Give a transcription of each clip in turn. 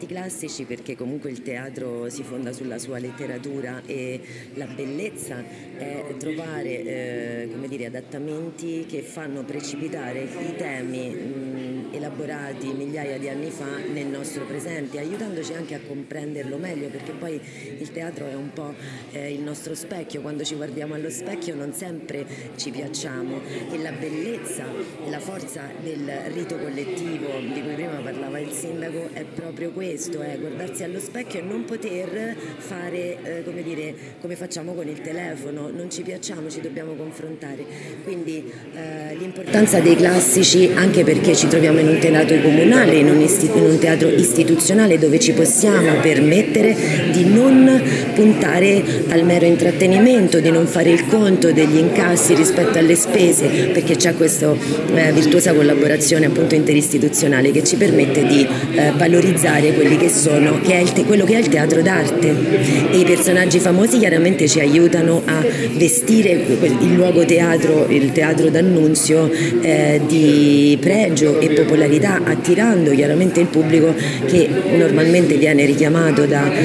classici perché comunque il teatro si fonda sulla sua letteratura e la bellezza è trovare come dire, adattamenti che fanno precipitare i temi elaborati migliaia di anni fa nel nostro presente, aiutandoci anche a comprenderlo meglio, perché poi il teatro è un po' il nostro specchio. Quando ci guardiamo allo specchio non sempre ci piacciamo, e la bellezza e la forza del rito collettivo di cui prima parlava il sindaco è proprio questo, è guardarsi allo specchio e non poter fare come dire, come facciamo con il telefono, non ci piacciamo, ci dobbiamo confrontare. Quindi l'importanza dei classici, anche perché ci troviamo in un teatro comunale, in un teatro istituzionale dove ci possiamo permettere di non puntare al mero intrattenimento, di non fare il conto degli incassi rispetto alle spese, perché c'è questa virtuosa collaborazione appunto interistituzionale che ci permette di valorizzare quelli che sono, quello che è il teatro d'arte, e i personaggi famosi chiaramente ci aiutano a vestire il luogo teatro, il teatro d'Annunzio, di pregio e popolarità, attirando chiaramente il pubblico che normalmente viene richiamato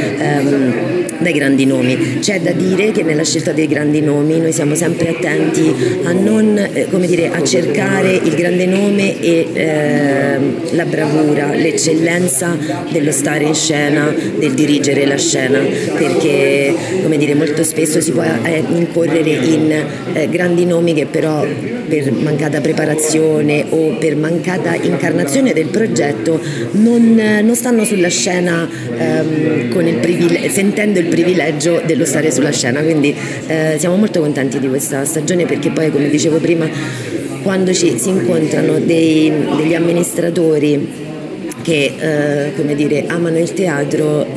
dai grandi nomi. C'è da dire che nella scelta dei grandi nomi noi siamo sempre attenti a non a cercare il grande nome e la bravura, l'eccellenza dello stare in scena, del dirigere la scena, perché molto spesso si può incorrere in grandi nomi che però per mancata preparazione o per mancata incarnazione del progetto non stanno sulla scena sentendo il privilegio dello stare sulla scena. Quindi siamo molto contenti di questa stagione, perché poi, come dicevo prima, quando si incontrano degli amministratori che amano il teatro,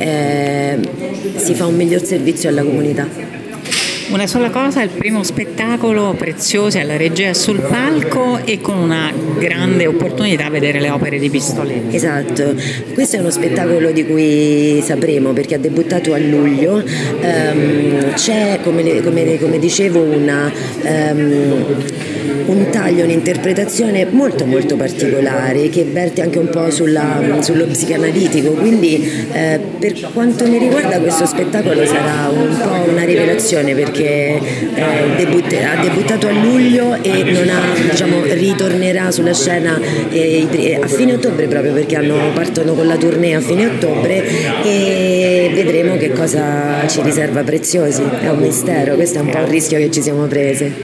si fa un miglior servizio alla comunità. Una sola cosa, il primo spettacolo Preziosi alla regia sul palco e con una grande opportunità a vedere le opere di Pistoletti. Esatto, questo è uno spettacolo di cui sapremo, perché ha debuttato a luglio. C'è come dicevo un taglio, un'interpretazione molto molto particolare che verte anche un po' sullo psicanalitico, quindi per quanto mi riguarda questo spettacolo sarà un po' una rivelazione, perché ha debuttato a luglio e ritornerà sulla scena a fine ottobre, proprio perché partono con la tournée a fine ottobre, e vedremo che cosa ci riserva Preziosi. È un mistero, questo è un po' un rischio che ci siamo presi.